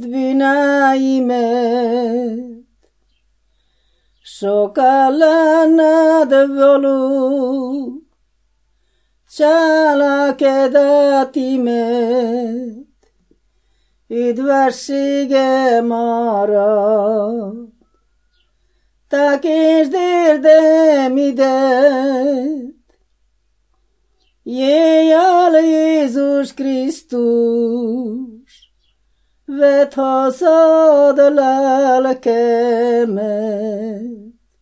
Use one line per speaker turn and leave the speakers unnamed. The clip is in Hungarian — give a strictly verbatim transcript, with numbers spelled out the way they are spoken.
bűneimet, sok ellened való cselekedetimet, üdvességem arra, tekítsd érdemidet, jöjjel Jézus Krisztus, vedd hazad lelkemet.